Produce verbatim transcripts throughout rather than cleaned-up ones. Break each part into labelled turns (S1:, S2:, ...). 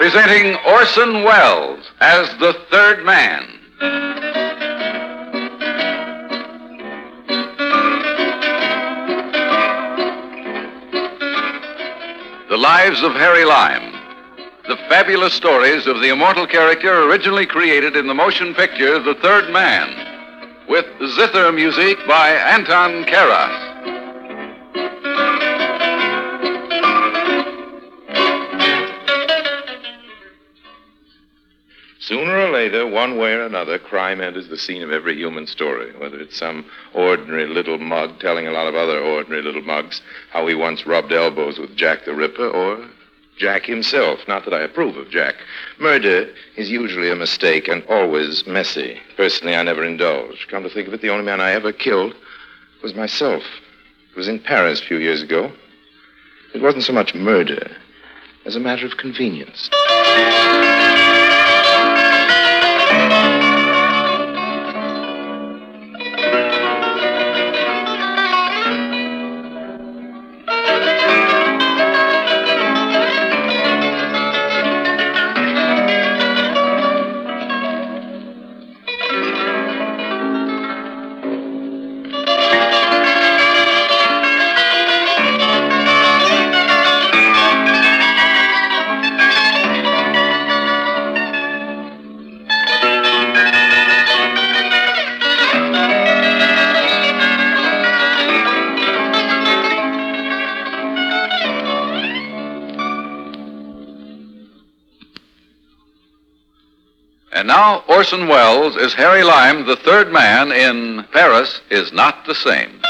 S1: Presenting Orson Welles as the Third Man. The Lives of Harry Lime. The fabulous stories of the immortal character originally created in the motion picture The Third Man, with zither music by Anton Karas.
S2: Sooner or later, one way or another, crime enters the scene of every human story, whether it's some ordinary little mug telling a lot of other ordinary little mugs how he once rubbed elbows with Jack the Ripper, or Jack himself. Not that I approve of Jack. Murder is usually a mistake and always messy. Personally, I never indulge. Come to think of it, the only man I ever killed was myself. It was in Paris a few years ago. It wasn't so much murder as a matter of convenience.
S1: And now, Orson Welles is Harry Lime, the Third Man in Paris is Not the Same.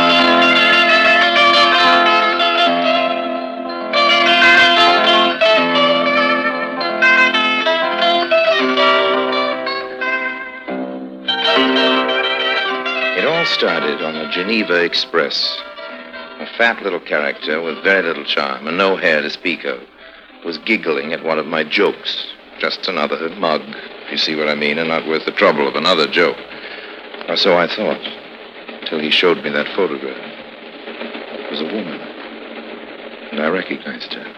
S2: It all started on the Geneva Express. A fat little character with very little charm and no hair to speak of was giggling at one of my jokes. Just another mug, if you see what I mean, and not worth the trouble of another joke. Or so I thought, until he showed me that photograph. It was a woman, and I recognized her.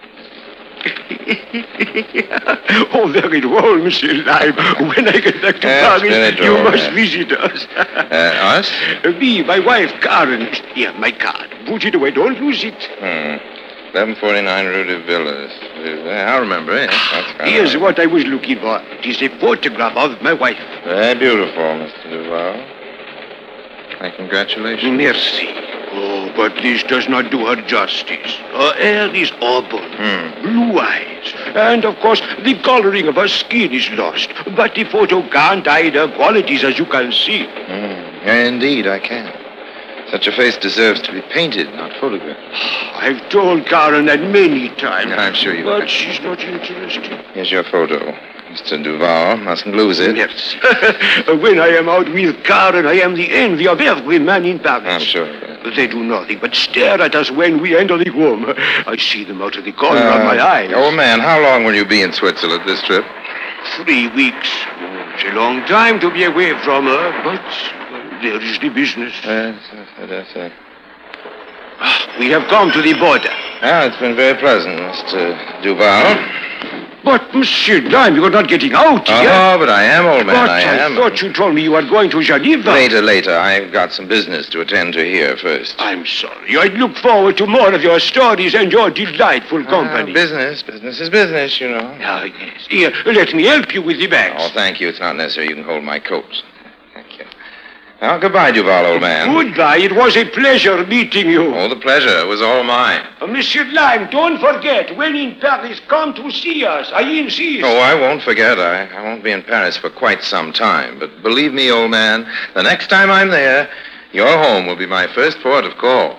S3: Oh, very well, Monsieur Lime. When I get back to
S2: Yes,
S3: Paris, you must visit us.
S2: uh, us?
S3: Me, my wife, Karen. Here, my card. Put it away. Don't lose it.
S2: Hmm. eleven forty-nine Rue de Villas. I remember it. Yes.
S3: Here's what I was looking for. It is a photograph of my wife.
S2: Very beautiful, Mister Duval. My congratulations.
S3: Merci. Oh, but this does not do her justice. Her hair is auburn,
S2: Hmm.
S3: blue eyes, and, of course, the coloring of her skin is lost. But the photo can't hide her qualities, as you can see.
S2: Hmm. Indeed, I can. Such a face deserves to be painted, not photographed.
S3: I've told Karen that many times.
S2: I'm sure you
S3: But
S2: have.
S3: she's not interested.
S2: Here's your photo. Mister Duval, mustn't lose it.
S3: Yes. When I am out with Karen, I am the envy of every man in Paris.
S2: I'm sure of that.
S3: They do nothing but stare at us when we enter the room. I see them out of the corner
S2: Uh,
S3: of my eye.
S2: Old man, how long will you be in Switzerland this trip?
S3: Three weeks. Oh, it's a long time to be away from her, but well, there is the business.
S2: Yes, yes, yes.
S3: We have come to the border.
S2: Well, it's been very pleasant, Mister Duval.
S3: But, Monsieur Lime, you're not getting out
S2: Oh,
S3: yet.
S2: but I am, old man,
S3: But
S2: I am.
S3: thought you told me you were going to Geneva.
S2: Later, later. I've got some business to attend to here first.
S3: I'm sorry. I look forward to more of your stories and your delightful company.
S2: Uh, business. Business is business, you know.
S3: Ah, yes. Here, let me help you with the bags.
S2: Oh, thank you. It's not necessary. You can hold my coat. Thank you. Well, goodbye, Duval, old man.
S3: Goodbye. It was a pleasure meeting you.
S2: Oh, the pleasure was all mine.
S3: Uh, Monsieur Lime, don't forget, when in Paris, come to see us. I insist.
S2: Oh, I won't forget. I, I won't be in Paris for quite some time. But believe me, old man, the next time I'm there, your home will be my first port of call.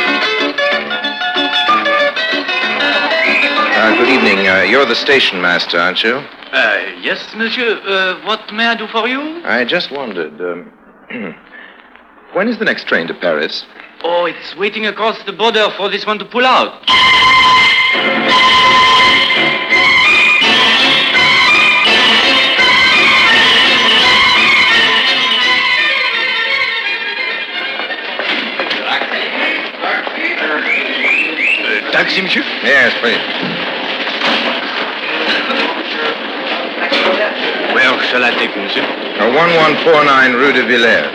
S2: Uh, good evening. Uh, you're the station master, aren't you?
S4: Uh, yes, monsieur. Uh, what may I do for you?
S2: I just wondered, um, when is the next train to Paris?
S4: Oh, it's waiting across the border for this one to pull out.
S3: Uh, taxi, monsieur?
S2: Yes, please.
S3: shall I take you, monsieur?
S2: Uh, eleven forty-nine Rue de Villers.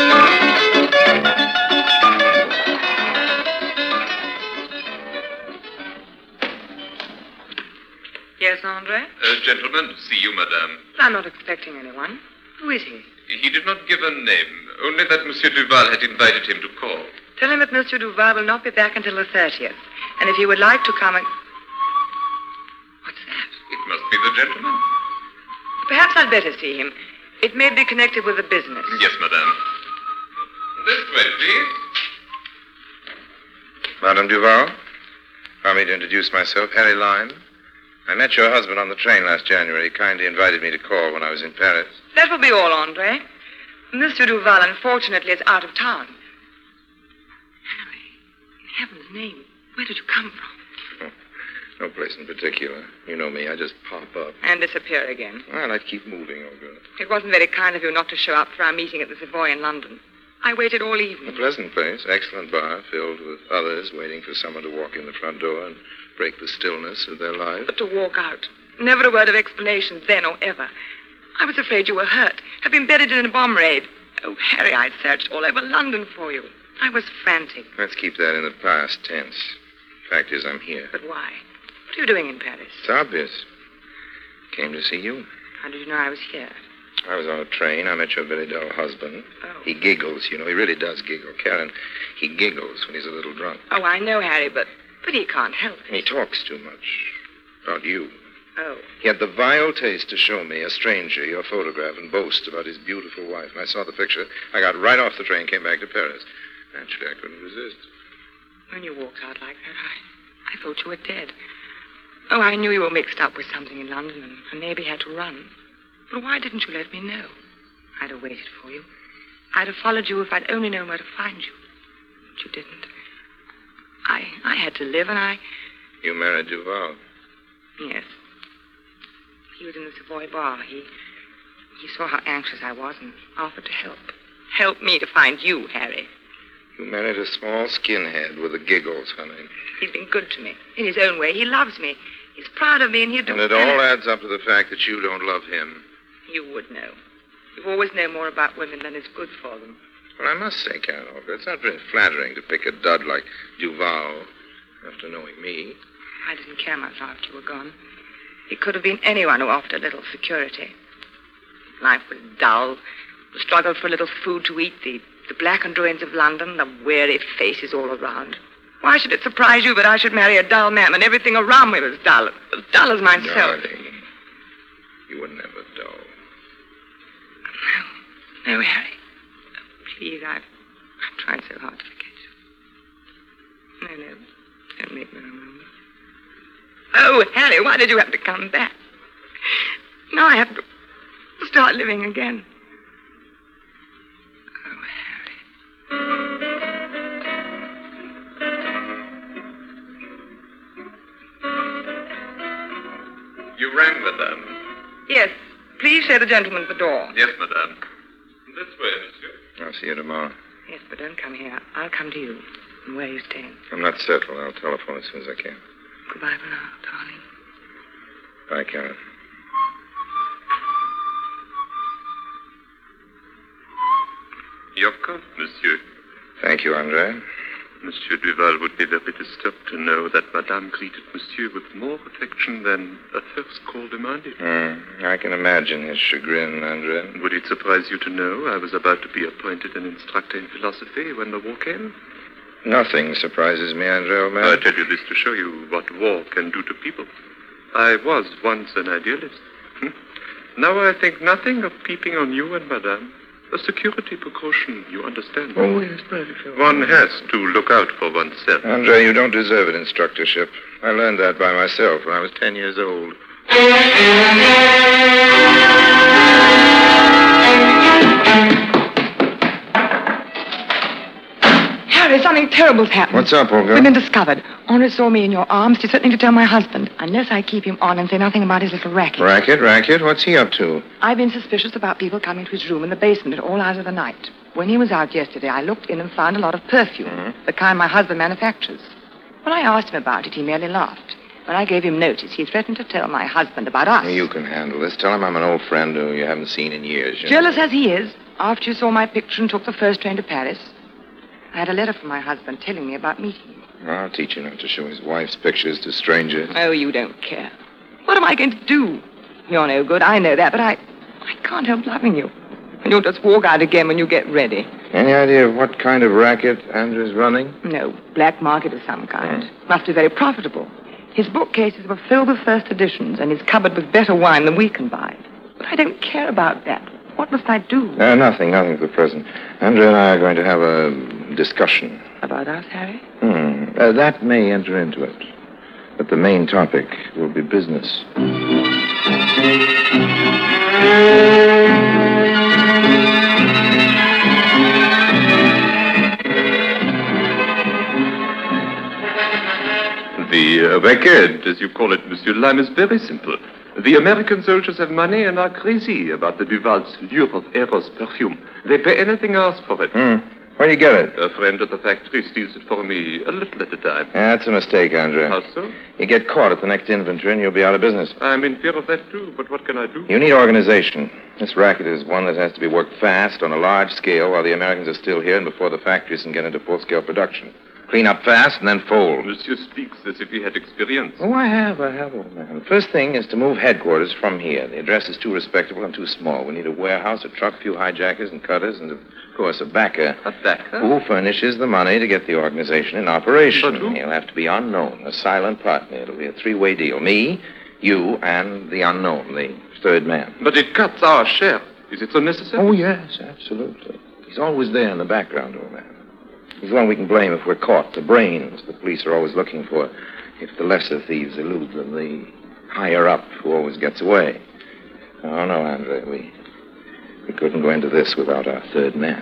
S5: Yes, Andre?
S6: Uh, gentlemen, see you, madame.
S5: I'm not expecting anyone. Who is he?
S6: He did not give a name, only that Monsieur Duval had invited him to call.
S5: Tell him that Monsieur Duval will not be back until the thirtieth. And if he would like to come and... What's that?
S6: It must be the gentleman.
S5: Perhaps I'd better see him. It may be connected with the business.
S6: Yes, madame. This way, please.
S2: Madame Duval, allow me to introduce myself, Harry Lyme. I met your husband on the train last January. He kindly invited me to call when I was in Paris.
S5: That will be all, Andre. Monsieur Duval, unfortunately, is out of town. Harry, in heaven's name, where did you come from?
S2: Oh, no place in particular. You know me, I just pop up.
S5: And disappear again.
S2: Well, I'd keep moving, Olga.
S5: It wasn't very kind of you not to show up for our meeting at the Savoy in London. I waited all
S2: A
S5: evening.
S2: pleasant place, excellent bar, filled with others waiting for someone to walk in the front door and break the stillness of their lives.
S5: But to walk out. Never a word of explanation then or ever. I was afraid you were hurt, had been buried in a bomb raid. Oh, Harry, I'd searched all over London for you. I was frantic.
S2: Let's keep that in the past tense. Fact is, I'm here.
S5: But why? What are you doing in Paris?
S2: It's obvious. Came to see you.
S5: How did you know I was here?
S2: I was on a train. I met your very dull husband.
S5: Oh.
S2: He giggles, you know. He really does giggle. Karen, he giggles when he's a little drunk.
S5: Oh, I know, Harry, but but he can't help it.
S2: He talks too much. About you.
S5: Oh.
S2: He had the vile taste to show me, a stranger, your photograph and boast about his beautiful wife. And I saw the picture. I got right off the train, came back to Paris. Naturally, I couldn't resist.
S5: When you walked out like that, I, I thought you were dead. Oh, I knew you were mixed up with something in London and, and maybe had to run. But why didn't you let me know? I'd have waited for you. I'd have followed you if I'd only known where to find you. But you didn't. I I had to live, and I...
S2: You married Duval.
S5: Yes. He was in the Savoy bar. He he saw how anxious I was and offered to help. Help me to find you, Harry.
S2: You married a small skinhead with the giggles, honey.
S5: He's been good to me. In his own way. He loves me. He's proud of me, and he'd do...
S2: And it all adds up to the fact that you don't love him.
S5: You would know. You always know more about women than is good for them.
S2: Well, I must say, Karen Olga, it's not very flattering to pick a dud like Duval after knowing me.
S5: I didn't care much after you were gone. It could have been anyone who offered a little security. Life was dull. The struggle for a little food to eat, the, the blackened ruins of London, the weary faces all around. Why should it surprise you that I should marry a dull man when everything around me was dull? As dull as myself.
S2: Darling, you were never dull.
S5: No, no, Harry. Please, I've, I've tried so hard to forget you. No, no, don't make me remember. Oh, Harry, why did you have to come back? Now I have to start living again. Oh, Harry.
S6: You rang, madame.
S5: Yes, please show the gentleman at the door.
S6: Yes, madame. This way, monsieur.
S2: I'll see you tomorrow.
S5: Yes, but don't come here. I'll come to you. And where are you staying?
S2: I'm not settled. I'll telephone as soon as I can.
S5: Goodbye for now, darling.
S2: Bye, Karen.
S6: Your coat, monsieur.
S2: Thank you, Andre.
S6: Monsieur Duval would be very disturbed to know that madame greeted monsieur with more affection than a first call demanded.
S2: Mm, I can imagine his chagrin, Andre.
S6: Would it surprise you to know I was about to be appointed an instructor in philosophy when the war came?
S2: Nothing surprises me, Andre, old man.
S6: I tell you this to show you what war can do to people. I was once an idealist. Hmm? Now I think nothing of peeping on you and madame. A security precaution, you understand?
S2: Oh, yes, perfectly.
S6: One has to look out for oneself.
S2: Andre, you don't deserve an instructorship. I learned that by myself when I was ten years old.
S5: Harry, something terrible's happened.
S2: What's up, Olga?
S5: We've been discovered. Henri saw me in your arms. He's threatening to tell my husband, unless I keep him on and say nothing about his little racket.
S2: Racket, racket? What's he up to?
S5: I've been suspicious about people coming to his room in the basement at all hours of the night. When he was out yesterday, I looked in and found a lot of perfume,
S2: Mm-hmm.
S5: the kind my husband manufactures. When I asked him about it, he merely laughed. When I gave him notice, he threatened to tell my husband about us.
S2: You can handle this. Tell him I'm an old friend who you haven't seen in years. You know.
S5: Jealous as he is, after you saw my picture and took the first train to Paris, I had a letter from my husband telling me about meeting you.
S2: I'll teach him not to show his wife's pictures to strangers.
S5: Oh, you don't care. What am I going to do? You're no good, I know that, but I... I can't help loving you. And you'll just walk out again when you get ready.
S2: Any idea of what kind of racket Andrew's running?
S5: No, black market of some kind. Mm. Must be very profitable. His bookcases were filled with first editions, and his cupboard with better wine than we can buy. But I don't care about that. What must I do?
S2: Uh, nothing, nothing for the present. Andrew and I are going to have a discussion.
S5: About us, Harry?
S2: Hmm. Uh, that may enter into it. But the main topic will be business.
S6: The uh, racket, as you call it, Monsieur Lime, is very simple. The American soldiers have money and are crazy about the Duval's lure of Eros perfume. They pay anything else for it.
S2: Hmm. Where do you get it?
S6: A friend at the factory steals it for me a little at a time.
S2: Yeah, that's a mistake, Andrew.
S6: How so?
S2: You get caught at the next inventory and you'll be out of business.
S6: I'm in fear of that, too, but what can I do?
S2: You need organization. This racket is one that has to be worked fast on a large scale while the Americans are still here and before the factories can get into full-scale production. Clean up fast and then fold.
S6: Monsieur speaks as if he had experience.
S2: Oh, I have, I have, old man. The first thing is to move headquarters from here. The address is too respectable and too small. We need a warehouse, a truck, a few hijackers and cutters, and, of course, a backer.
S6: A backer?
S2: Who furnishes the money to get the organization in operation.
S6: But who?
S2: He'll have to be unknown, a silent partner. It'll be a three-way deal. Me, you, and the unknown, the third man.
S6: But it cuts our share. Is it so necessary?
S2: Oh, yes, absolutely. He's always there in the background, old man. He's the one we can blame if we're caught. The brains the police are always looking for. If the lesser thieves elude them, the higher up who always gets away. Oh, no, Andre, we, we couldn't go into this without our third man.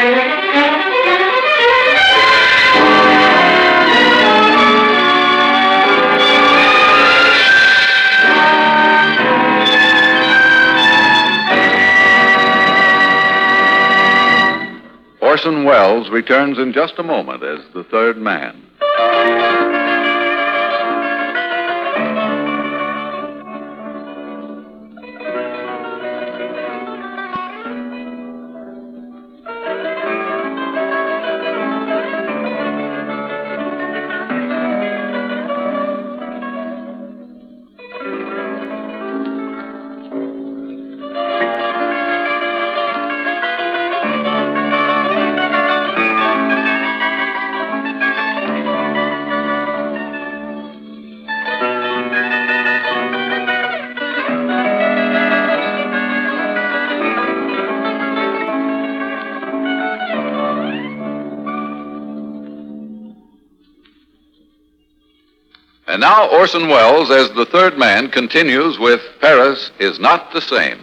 S1: Orson Welles returns in just a moment as the third man. And now Orson Welles, as the third man, continues with Paris is Not the Same.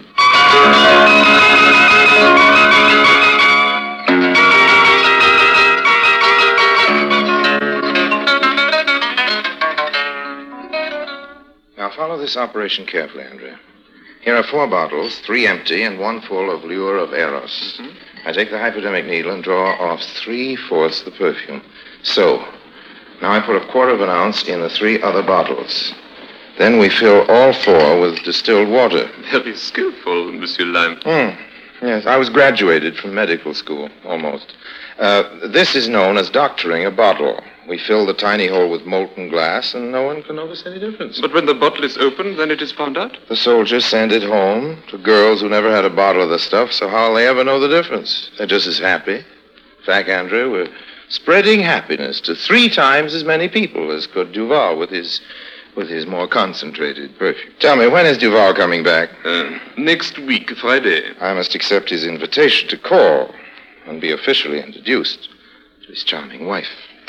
S2: Now follow this operation carefully, Andrea. Here are four bottles, three empty and one full of lure of Eros. Mm-hmm. I take the hypodermic needle and draw off three-fourths the perfume. So, now I put a quarter of an ounce in the three other bottles. Then we fill all four with distilled water.
S6: Very skillful, Monsieur Lime.
S2: Hmm. Yes, I was graduated from medical school, almost. Uh, this is known as doctoring a bottle. We fill the tiny hole with molten glass, and no one can notice any difference.
S6: But when the bottle is opened, then it is found out?
S2: The soldiers send it home to girls who never had a bottle of the stuff, so how'll they ever know the difference? They're just as happy. In fact, Andrew, we're spreading happiness to three times as many people as could Duval with his with his more concentrated perfume. Tell me, when is Duval coming back?
S6: Uh, next week, Friday.
S2: I must accept his invitation to call and be officially introduced to his charming wife.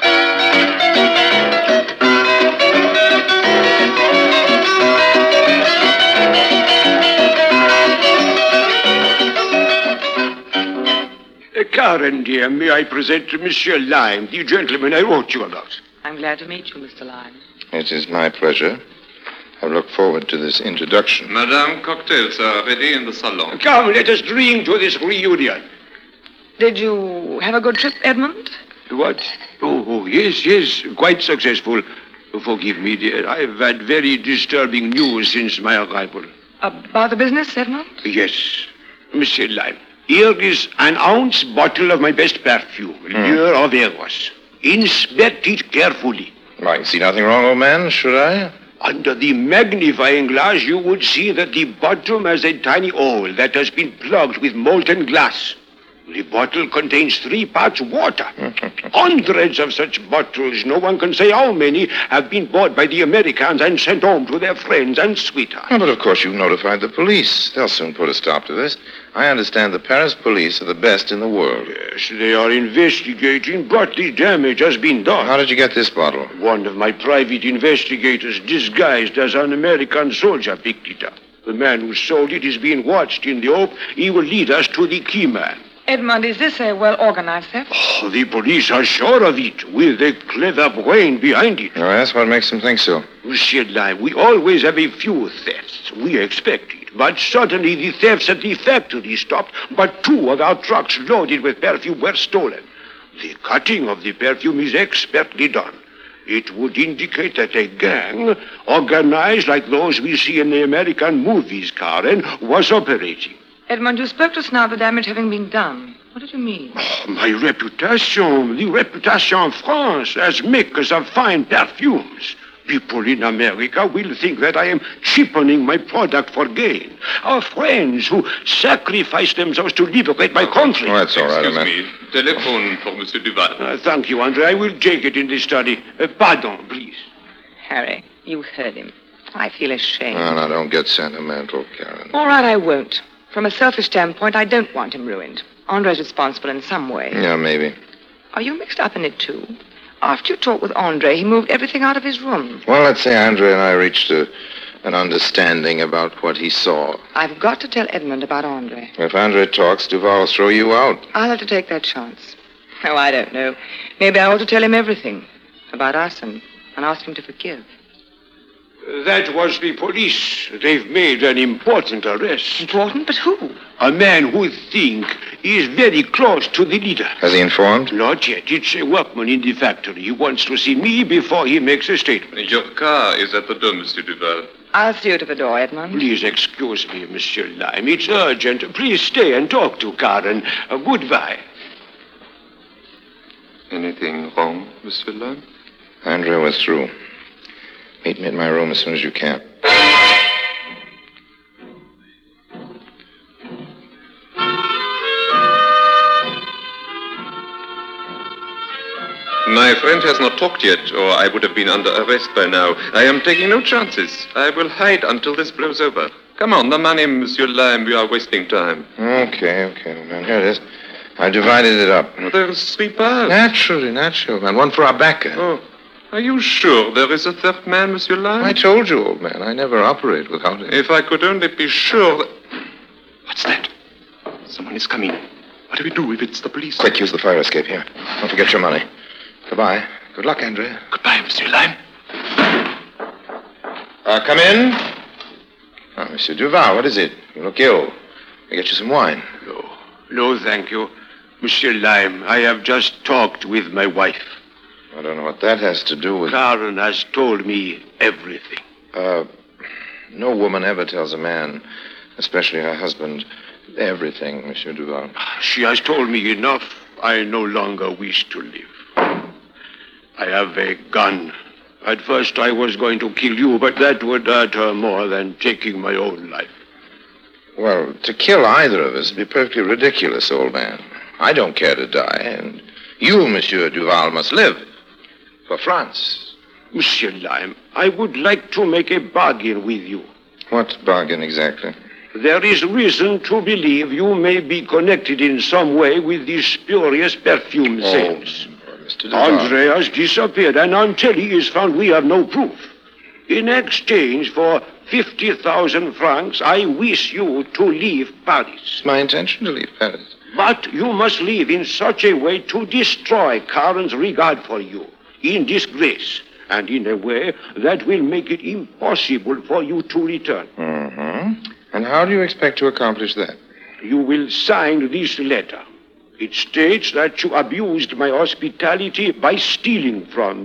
S3: Uh, Karen, dear, may I present to Monsieur Lime, the gentleman I wrote you about?
S5: I'm glad to meet you, Mister Lime.
S2: It is my pleasure. I look forward to this introduction.
S6: Madame, cocktails are ready in the salon.
S3: Come, let us drink to this reunion.
S5: Did you have a good trip, Edmund?
S3: What? Oh, oh, yes, yes, quite successful. Forgive me, dear. I've had very disturbing news since my arrival.
S5: About the business, Edmond?
S3: Yes. Monsieur Lime, here is an ounce bottle of my best perfume, Lieu of Eros. Inspect it carefully.
S2: I see nothing wrong, old man, should I?
S3: Under the magnifying glass, you would see that the bottom has a tiny hole that has been plugged with molten glass. The bottle contains three parts water. Hundreds of such bottles, no one can say how many, have been bought by the Americans and sent home to their friends and sweethearts.
S2: Oh, but of course you've notified the police. They'll soon put a stop to this. I understand the Paris police are the best in the world.
S3: Yes, they are investigating, but the damage has been done.
S2: How did you get this bottle?
S3: One of my private investigators, disguised as an American soldier, picked it up. The man who sold it is being watched in the hope he will lead us to the key man.
S5: Edmond, is this a well-organized theft?
S3: Oh, the police are sure of it, with a clever brain behind it.
S2: Oh, that's what makes them think so.
S3: Monsieur Lime, we always have a few thefts. We expect it. But suddenly the thefts at the factory stopped, but two of our trucks loaded with perfume were stolen. The cutting of the perfume is expertly done. It would indicate that a gang, organized like those we see in the American movies, Karen, was operating.
S5: Edmond, you spoke just now of the damage having been done. What did you mean?
S3: Oh, my reputation, the reputation of France as makers of fine perfumes. People in America will think that I am cheapening my product for gain. Our friends who sacrifice themselves to liberate my country.
S2: Oh, that's all right,
S6: Excuse
S2: man.
S6: me. Telephone for Monsieur Duval.
S3: Uh, thank you, Andre. I will take it in the study. Uh, pardon, please.
S5: Harry, you heard him. I feel ashamed.
S2: No, no, don't get sentimental, Karen.
S5: All right, I won't. From a selfish standpoint, I don't want him ruined. Andre's responsible in some way.
S2: Yeah, maybe.
S5: Are you mixed up in it, too? After you talked with Andre, he moved everything out of his room.
S2: Well, let's say Andre and I reached a, an understanding about what he saw.
S5: I've got to tell Edmond about Andre.
S2: If Andre talks, Duval will throw you out.
S5: I'll have to take that chance. Oh, I don't know. Maybe I ought to tell him everything about us and, and ask him to forgive.
S3: That was the police. They've made an important arrest.
S5: Important? But who?
S3: A man who think is very close to the leader.
S2: Has he informed?
S3: Not yet. It's a workman in the factory. He wants to see me before he makes a statement.
S6: Your car is at the door, Monsieur Duval.
S5: I'll see you to the door, Edmond.
S3: Please excuse me, Monsieur Lime. It's urgent. Please stay and talk to Karen. Uh, goodbye.
S6: Anything wrong, Monsieur Lime?
S2: Andre was through. Meet me at my room as soon as you can.
S6: My friend has not talked yet, or I would have been under arrest by now. I am taking no chances. I will hide until this blows over. Come on, the money, Monsieur Lime. We are wasting time.
S2: Okay, okay, man. Here it is. I divided it up.
S6: Oh, there's three parts.
S2: Naturally, naturally. And one for our backer.
S6: Oh, are you sure there is a third man, Monsieur Lime?
S2: I told you, old man. I never operate without it.
S6: If I could only be sure that... What's that? Someone is coming. What do we do if it's the police?
S2: Quick, use the fire escape here. Don't forget your money. Goodbye. Good luck, Andre.
S6: Goodbye, Monsieur Lime.
S2: Uh, come in. Oh, Monsieur Duval, what is it? You look ill. I get you some wine.
S3: No, no, thank you. Monsieur Lime, I have just talked with my wife.
S2: I don't know what that has to do with...
S3: Karen has told me everything.
S2: Uh, no woman ever tells a man, especially her husband, everything, Monsieur Duval.
S3: She has told me enough. I no longer wish to live. I have a gun. At first I was going to kill you, but that would hurt her more than taking my own life.
S2: Well, to kill either of us would be perfectly ridiculous, old man. I don't care to die, and you, Monsieur Duval, must live. For France.
S3: Monsieur Lime, I would like to make a bargain with you.
S2: What bargain exactly?
S3: There is reason to believe you may be connected in some way with these spurious perfume sales.
S2: Oh, Mister Duval.
S3: Andre has disappeared, and until he is found, we have no proof. In exchange for fifty thousand francs, I wish you to leave Paris.
S2: It's my intention to leave Paris.
S3: But you must leave in such a way to destroy Karen's regard for you, in disgrace, and in a way that will make it impossible for you to return.
S2: Mm-hmm. And how do you expect to accomplish that?
S3: You will sign this letter. It states that you abused my hospitality by stealing from me.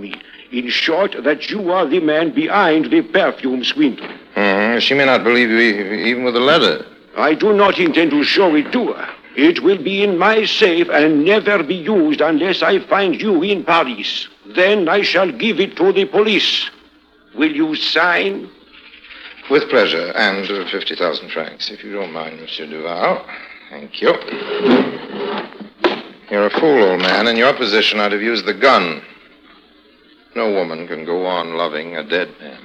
S3: In short, that you are the man behind the perfume swindle.
S2: Mm-hmm. She may not believe you e- even with the letter.
S3: I do not intend to show it to her. It will be in my safe and never be used unless I find you in Paris. Then I shall give it to the police. Will you sign?
S2: With pleasure, and uh, fifty thousand francs, if you don't mind, Monsieur Duval. Thank you. You're a fool, old man. In your position, I'd have used the gun. No woman can go on loving a dead man.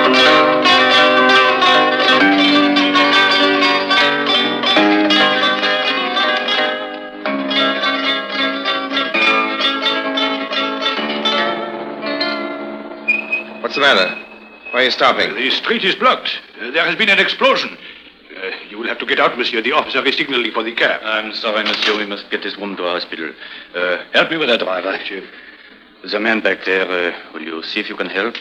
S2: What's the matter? Why are you stopping?
S7: The street is blocked. Uh, there has been an explosion. Uh, you will have to get out, monsieur. The officer is signaling for the cab.
S4: I'm sorry, monsieur. We must get this woman to our hospital. Uh, help me with that driver. There's a man back there. Uh, will you see if you can help?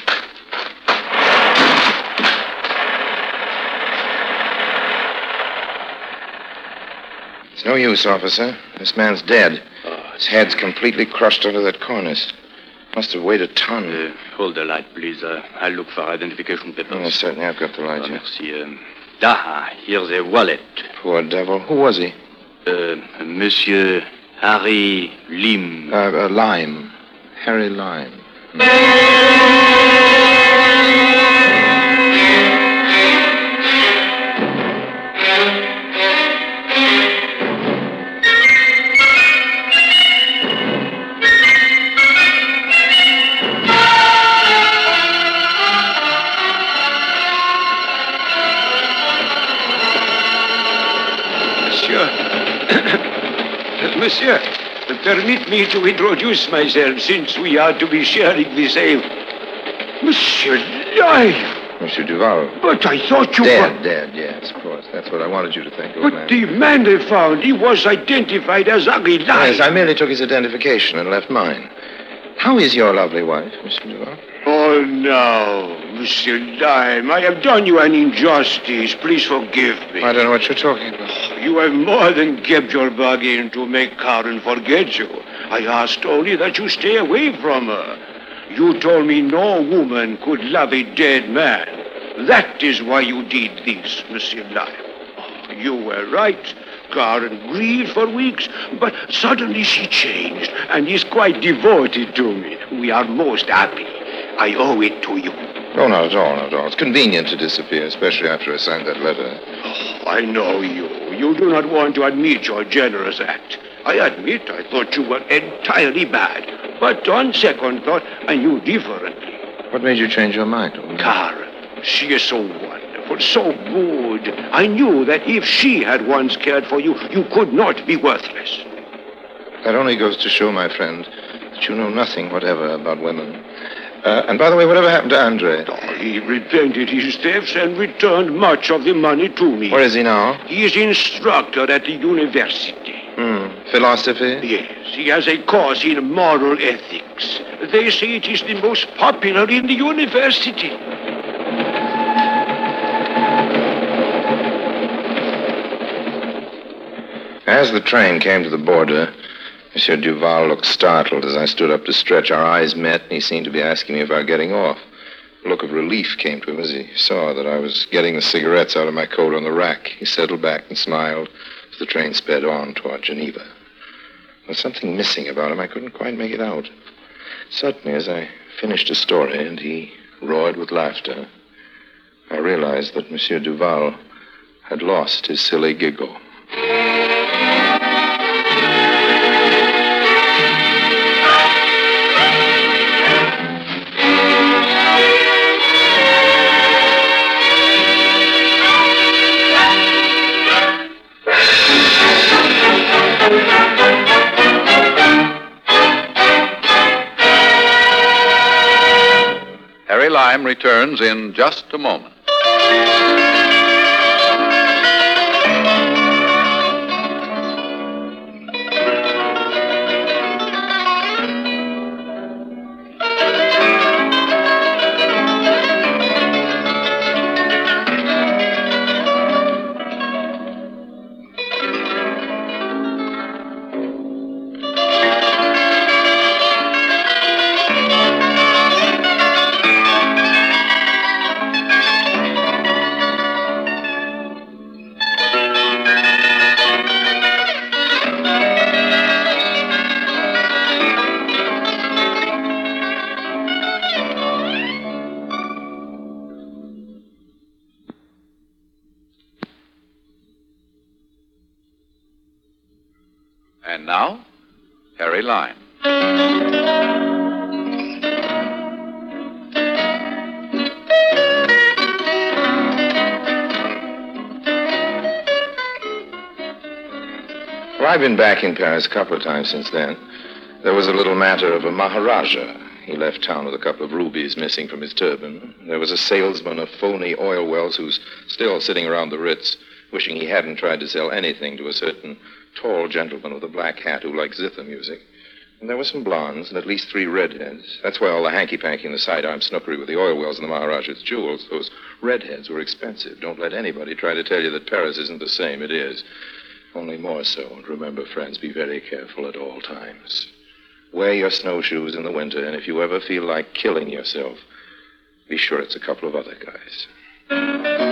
S2: It's no use, officer. This man's dead.
S4: Oh.
S2: His head's completely crushed under that cornice. Must have weighed a ton.
S4: Uh, hold the light, please. Uh, I'll look for identification papers.
S2: Yes, certainly. I've got the light
S4: Oh,
S2: here.
S4: merci. Um, ah, here's a wallet.
S2: Poor devil. Who was he?
S4: Uh, Monsieur Harry Lim.
S2: Uh, uh, Lime. Harry Lime.
S3: Monsieur, permit me to introduce myself since we are to be sharing the same. Monsieur Live!
S2: Monsieur Duval.
S3: But I thought you
S2: Dead,
S3: were...
S2: dead, yes, of course. That's what I wanted you to think, old
S3: But
S2: man.
S3: the man they found, he was identified as Harry Live.
S2: Yes, I merely took his identification and left mine. How is your lovely wife, Monsieur Duval?
S3: Oh, no, Monsieur Lime. I have done you an injustice. Please forgive me.
S2: I don't know what you're talking about.
S3: You have more than kept your bargain to make Karen forget you. I asked only that you stay away from her. You told me no woman could love a dead man. That is why you did this, Monsieur Lime. Oh, you were right. Karen grieved for weeks, but suddenly she changed and is quite devoted to me. We are most happy. I owe it to you.
S2: No, not at all, not at all. It's convenient to disappear, especially after I signed that letter.
S3: Oh, I know you. You do not want to admit your generous act. I admit I thought you were entirely bad. But on second thought, I knew differently.
S2: What made you change your mind?
S3: Karen, she is so wonderful, so good. I knew that if she had once cared for you, you could not be worthless.
S2: That only goes to show, my friend, that you know nothing whatever about women. Uh, and by the way, whatever happened to Andre?
S3: Oh, he repented his thefts and returned much of the money to me.
S2: Where is he now?
S3: He is instructor at the university.
S2: Hmm. Philosophy?
S3: Yes, he has a course in moral ethics. They say it is the most popular in the university.
S2: As the train came to the border, Monsieur Duval looked startled as I stood up to stretch. Our eyes met, and he seemed to be asking me about getting off. A look of relief came to him as he saw that I was getting the cigarettes out of my coat on the rack. He settled back and smiled as the train sped on toward Geneva. There was something missing about him. I couldn't quite make it out. Suddenly, as I finished a story and he roared with laughter, I realized that Monsieur Duval had lost his silly giggle.
S1: Harry Lime returns in just a moment. now, Harry Lime.
S2: Well, I've been back in Paris a couple of times since then. There was a little matter of a Maharaja. He left town with a couple of rubies missing from his turban. There was a salesman of phony oil wells who's still sitting around the Ritz, wishing he hadn't tried to sell anything to a certain tall gentleman with a black hat who likes zither music. And there were some blondes and at least three redheads. That's why all the hanky-panky and the sidearm snookery with the oil wells and the Maharaja's jewels, those redheads were expensive. Don't let anybody try to tell you that Paris isn't the same. It is. Only more so. And remember, friends, be very careful at all times. Wear your snowshoes in the winter, and if you ever feel like killing yourself, be sure it's a couple of other guys.